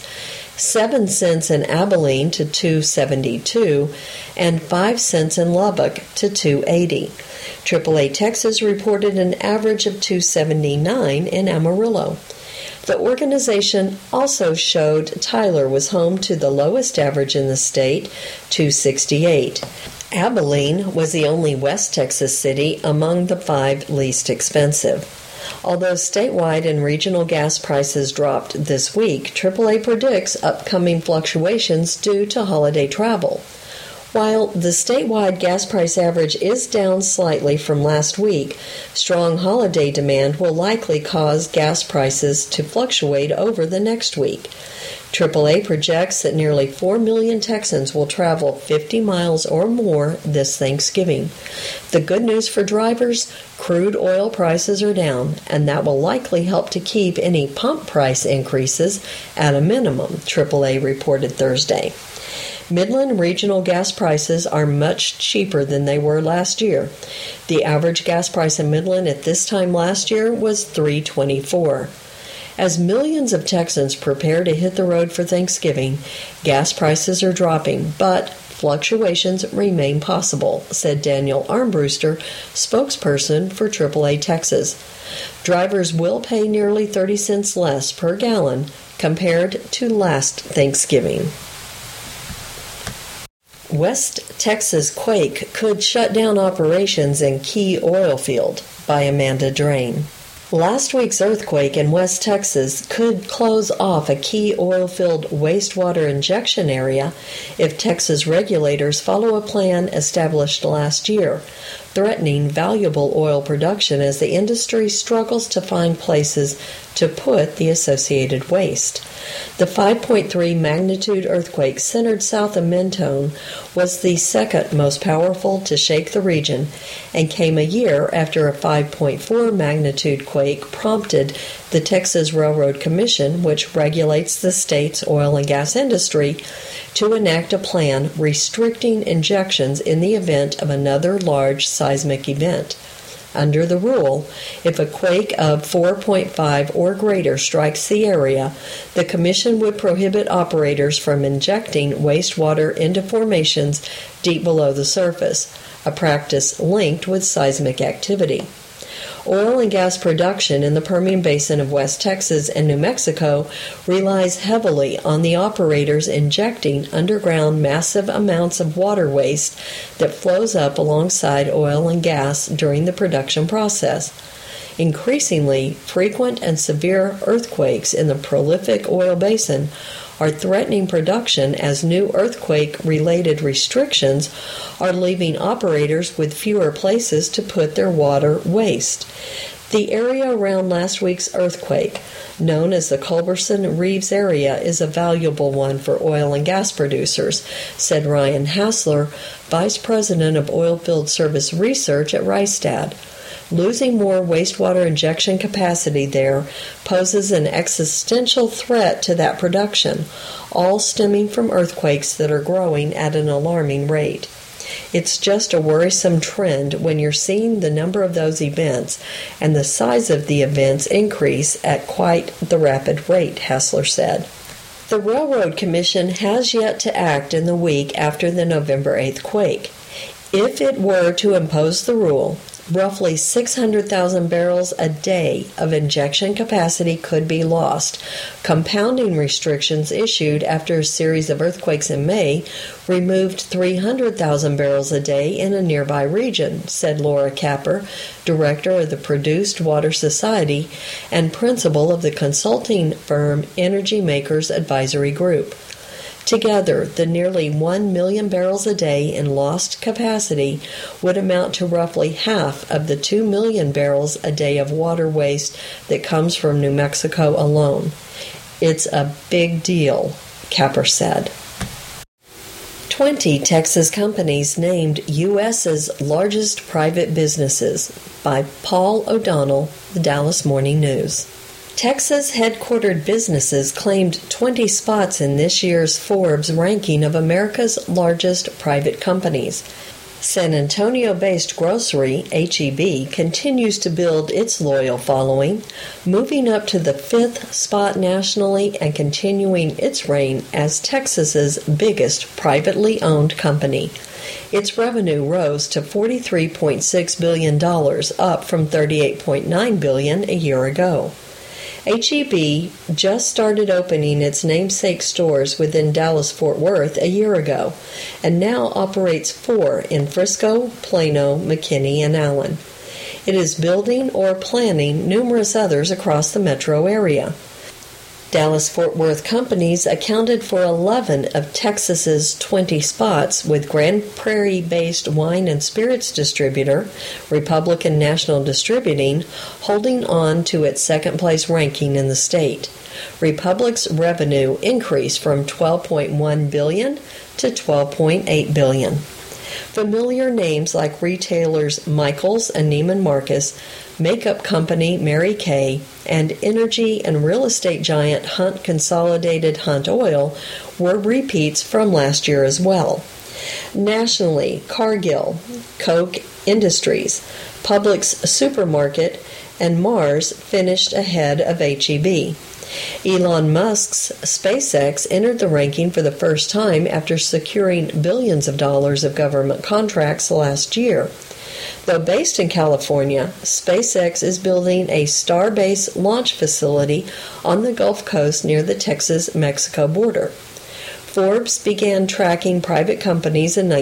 7 cents in Abilene to $2.72, and 5 cents in Lubbock to $2.80. AAA Texas reported an average of $2.79 in Amarillo. The organization also showed Tyler was home to the lowest average in the state, $2.68. Abilene was the only West Texas city among the 5 least expensive. Although statewide and regional gas prices dropped this week, AAA predicts upcoming fluctuations due to holiday travel. While the statewide gas price average is down slightly from last week, strong holiday demand will likely cause gas prices to fluctuate over the next week. AAA projects that nearly 4 million Texans will travel 50 miles or more this Thanksgiving. The good news for drivers, crude oil prices are down, and that will likely help to keep any pump price increases at a minimum, AAA reported Thursday. Midland regional gas prices are much cheaper than they were last year. The average gas price in Midland at this time last year was $3.24. As millions of Texans prepare to hit the road for Thanksgiving, gas prices are dropping, but fluctuations remain possible, said Daniel Armbruster, spokesperson for AAA Texas. Drivers will pay nearly 30 cents less per gallon compared to last Thanksgiving. West Texas quake could shut down operations in key oil field, by Amanda Drain. Last week's earthquake in West Texas could close off a key oil-filled wastewater injection area if Texas regulators follow a plan established last year. threatening valuable oil production as the industry struggles to find places to put the associated waste. The 5.3 magnitude earthquake centered south of Mentone was the second most powerful to shake the region and came a year after a 5.4 magnitude quake prompted the Texas Railroad Commission, which regulates the state's oil and gas industry, to enact a plan restricting injections in the event of another large seismic event. Under the rule, if a quake of 4.5 or greater strikes the area, the Commission would prohibit operators from injecting wastewater into formations deep below the surface, a practice linked with seismic activity. Oil and gas production in the Permian Basin of West Texas and New Mexico relies heavily on the operators injecting underground massive amounts of water waste that flows up alongside oil and gas during the production process. Increasingly frequent and severe earthquakes in the prolific oil basin are threatening production as new earthquake-related restrictions are leaving operators with fewer places to put their water waste. The area around last week's earthquake, known as the Culberson-Reeves area, is a valuable one for oil and gas producers, said Ryan Hassler, Vice President of Oilfield Service Research at Rystad. Losing more wastewater injection capacity there poses an existential threat to that production, all stemming from earthquakes that are growing at an alarming rate. It's just a worrisome trend when you're seeing the number of those events and the size of the events increase at quite the rapid rate, Hassler said. The Railroad Commission has yet to act in the week after the November 8th quake. If it were to impose the rule, roughly 600,000 barrels a day of injection capacity could be lost. Compounding restrictions issued after a series of earthquakes in May removed 300,000 barrels a day in a nearby region, said Laura Capper, director of the Produced Water Society and principal of the consulting firm Energy Makers Advisory Group. Together, the nearly 1 million barrels a day in lost capacity would amount to roughly half of the 2 million barrels a day of water waste that comes from New Mexico alone. It's a big deal, Capper said. 20 Texas companies named U.S.'s largest private businesses by Paul O'Donnell, the Dallas Morning News. Texas headquartered businesses claimed 20 spots in this year's Forbes ranking of America's largest private companies. San Antonio-based grocery, H-E-B, continues to build its loyal following, moving up to the 5th spot nationally and continuing its reign as Texas's biggest privately owned company. Its revenue rose to $43.6 billion, up from $38.9 billion a year ago. H-E-B just started opening its namesake stores within Dallas-Fort Worth a year ago, and now operates 4 in Frisco, Plano, McKinney, and Allen. It is building or planning numerous others across the metro area. Dallas-Fort Worth companies accounted for 11 of Texas's 20 spots, with Grand Prairie-based wine and spirits distributor, Republican National Distributing, holding on to its second-place ranking in the state. Republic's revenue increased from $12.1 billion to $12.8 billion. Familiar names like retailers Michaels and Neiman Marcus, makeup company Mary Kay, and energy and real estate giant Hunt Consolidated Hunt Oil were repeats from last year as well. Nationally, Cargill, Koch Industries, Publix Supermarket, and Mars finished ahead of H-E-B. Elon Musk's SpaceX entered the ranking for the first time after securing billions of dollars of government contracts last year. Though based in California, SpaceX is building a Starbase launch facility on the Gulf Coast near the Texas-Mexico border. Forbes began tracking private companies in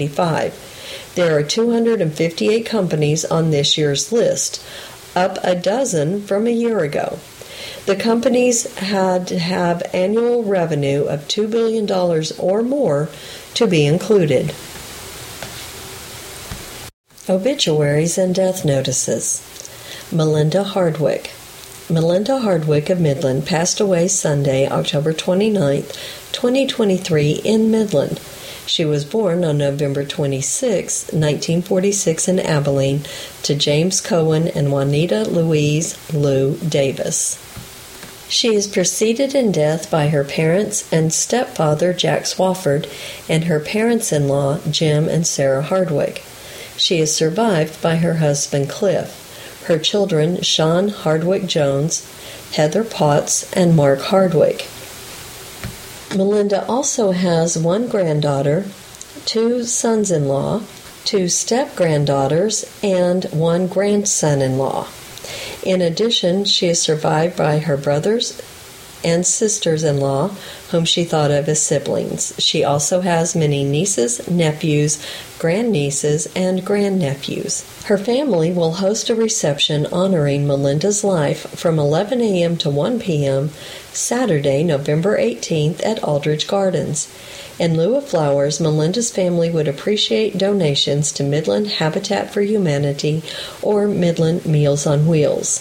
1985. There are 258 companies on this year's list, up a dozen from a year ago. The companies had to have annual revenue of $2 billion or more to be included. Obituaries and death notices. Melinda Hardwick. Melinda Hardwick of Midland passed away Sunday, October 29, 2023 in Midland. She was born on November 26, 1946 in Abilene to James Cohen and Juanita Louise Lou Davis. She is preceded in death by her parents and stepfather Jack Swafford and her parents-in-law Jim and Sarah Hardwick. She is survived by her husband Cliff, her children Sean Hardwick Jones, Heather Potts, and Mark Hardwick. Melinda also has one granddaughter, two sons-in-law, two step-granddaughters, and one grandson-in-law. In addition, she is survived by her brothers and sisters-in-law, whom she thought of as siblings. She also has many nieces, nephews, grandnieces, and grandnephews. Her family will host a reception honoring Melinda's life from 11 a.m. to 1 p.m. Saturday, November 18th at Aldridge Gardens. In lieu of flowers, Melinda's family would appreciate donations to Midland Habitat for Humanity or Midland Meals on Wheels.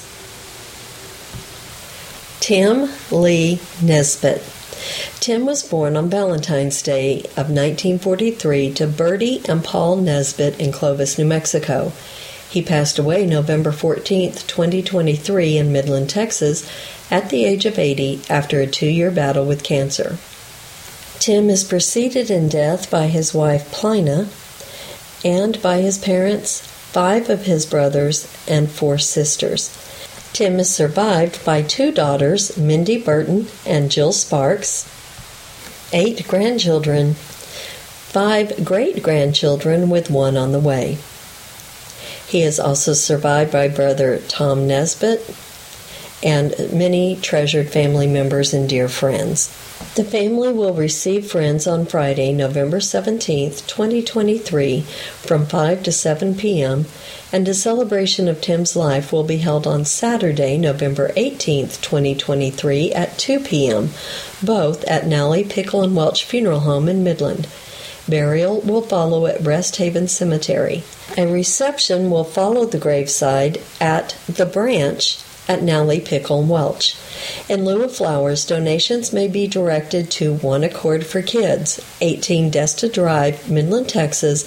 Tim Lee Nesbitt. Tim was born on Valentine's Day of 1943 to Bertie and Paul Nesbitt in Clovis, New Mexico. He passed away November 14, 2023 in Midland, Texas at the age of 80 after a 2-year battle with cancer. Tim is preceded in death by his wife Plina and by his parents, 5 of his brothers, and 4 sisters. Tim is survived by 2 daughters, Mindy Burton and Jill Sparks, 8 grandchildren, 5 great-grandchildren with 1 on the way. He is also survived by brother Tom Nesbitt and many treasured family members and dear friends. The family will receive friends on Friday, November 17, 2023, from 5 to 7 p.m., and a celebration of Tim's life will be held on Saturday, November 18, 2023, at 2 p.m., both at Nally Pickle and Welch Funeral Home in Midland. Burial will follow at Rest Haven Cemetery. A reception will follow the graveside at The Branch at Nally Pickle and Welch. In lieu of flowers, donations may be directed to One Accord for Kids, 18 Desta Drive, Midland, Texas,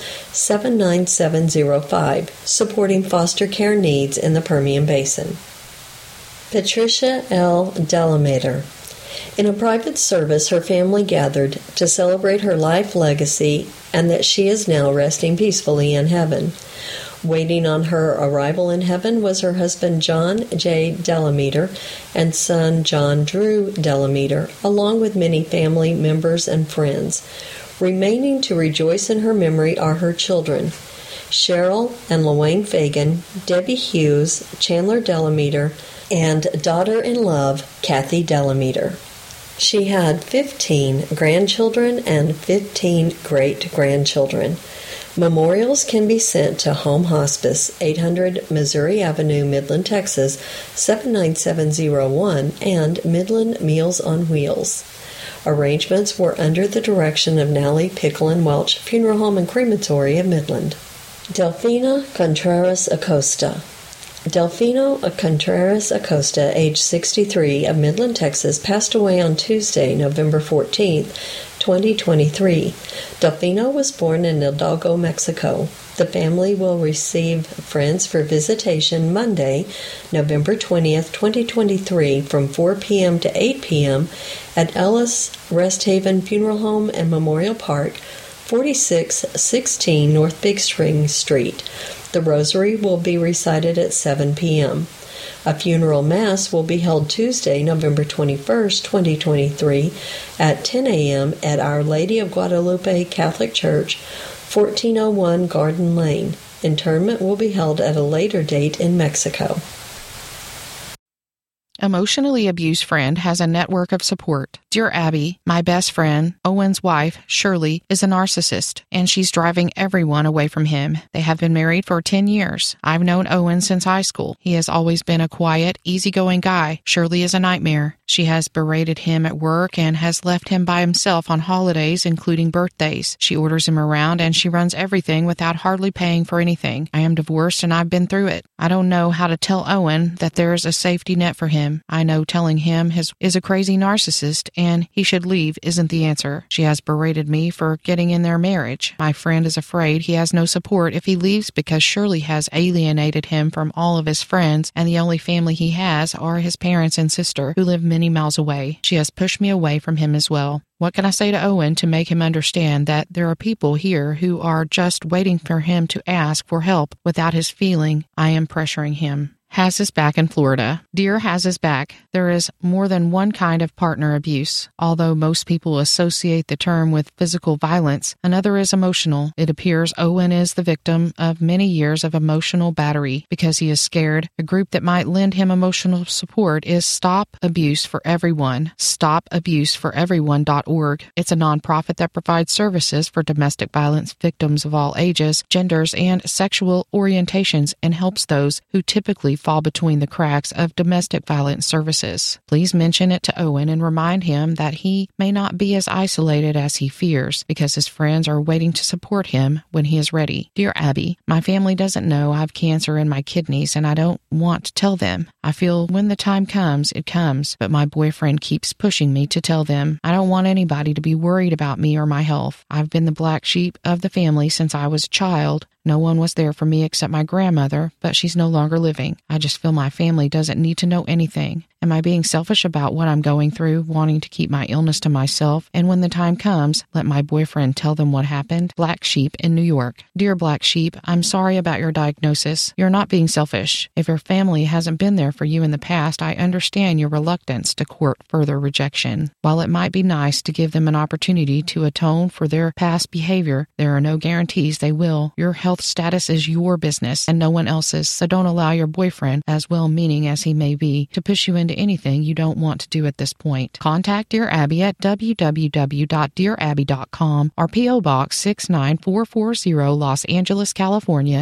79705, supporting foster care needs in the Permian Basin. Patricia L. Delamater. In a private service, her family gathered to celebrate her life legacy and that she is now resting peacefully in heaven. Waiting on her arrival in heaven was her husband John J. Delameter and son John Drew Delameter, along with many family members and friends. Remaining to rejoice in her memory are her children, Cheryl and Luane Fagan, Debbie Hughes, Chandler Delameter, and daughter-in-love Kathy Delameter. She had 15 grandchildren and 15 great-grandchildren. Memorials can be sent to Home Hospice, 800 Missouri Avenue, Midland, Texas, 79701, and Midland Meals on Wheels. Arrangements were under the direction of Nally Pickle and Welch Funeral Home and Crematory of Midland. Delfina Contreras Acosta. Delfino Contreras Acosta, age 63, of Midland, Texas, passed away on Tuesday, November 14, 2023. Delfino was born in Hidalgo, Mexico. The family will receive friends for visitation Monday, November 20th, 2023, from 4 p.m. to 8 p.m. at Ellis Rest Haven Funeral Home and Memorial Park, 4616 North Big Spring Street. The rosary will be recited at 7 p.m. A funeral mass will be held Tuesday, November 21st, 2023, at 10 a.m. at Our Lady of Guadalupe Catholic Church, 1401 Garden Lane. Interment will be held at a later date in Mexico. Emotionally abused friend has a network of support. Dear Abby, my best friend, Owen's wife, Shirley, is a narcissist, and she's driving everyone away from him. They have been married for 10 years. I've known Owen since high school. He has always been a quiet, easygoing guy. Shirley is a nightmare. She has berated him at work and has left him by himself on holidays, including birthdays. She orders him around and she runs everything without hardly paying for anything. I am divorced and I've been through it. I don't know how to tell Owen that there is a safety net for him. I know telling him he is a crazy narcissist and he should leave isn't the answer. She has berated me for getting in their marriage. My friend is afraid he has no support if he leaves because Shirley has alienated him from all of his friends, and the only family he has are his parents and sister, who live many miles away. She has pushed me away from him as well. What can I say to Owen to make him understand that there are people here who are just waiting for him to ask for help without his feeling I am pressuring him? Has his back in Florida. Dear Has his back, there is more than one kind of partner abuse. Although most people associate the term with physical violence, another is emotional. It appears Owen is the victim of many years of emotional battery because he is scared. A group that might lend him emotional support is Stop Abuse for Everyone, stopabuseforeveryone.org. It's a nonprofit that provides services for domestic violence victims of all ages, genders, and sexual orientations and helps those who typically fall between the cracks of domestic violence services. Please mention it to Owen and remind him that he may not be as isolated as he fears because his friends are waiting to support him when he is ready. Dear Abby, my family doesn't know I have cancer in my kidneys and I don't want to tell them. I feel when the time comes, it comes, but my boyfriend keeps pushing me to tell them. I don't want anybody to be worried about me or my health. I've been the black sheep of the family since I was a child. No one was there for me except my grandmother, but she's no longer living. I just feel my family doesn't need to know anything. Am I being selfish about what I'm going through, wanting to keep my illness to myself, and when the time comes, let my boyfriend tell them what happened? Black Sheep in New York. Dear Black Sheep, I'm sorry about your diagnosis. You're not being selfish. If your family hasn't been there for you in the past, I understand your reluctance to court further rejection. While it might be nice to give them an opportunity to atone for their past behavior, there are no guarantees they will. Your health status is your business and no one else's, so don't allow your boyfriend, as well-meaning as he may be, to push you into anything you don't want to do at this point. Contact Dear Abby at www.dearabby.com or P.O. Box 69440, Los Angeles, California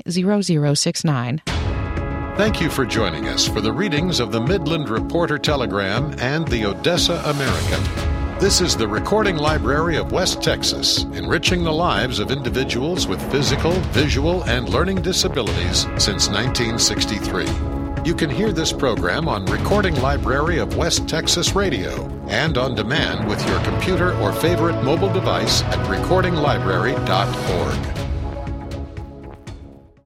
90069. Thank you for joining us for the readings of the Midland Reporter Telegram and the Odessa American. This is the Recording Library of West Texas, enriching the lives of individuals with physical, visual, and learning disabilities since 1963. You can hear this program on Recording Library of West Texas Radio and on demand with your computer or favorite mobile device at recordinglibrary.org.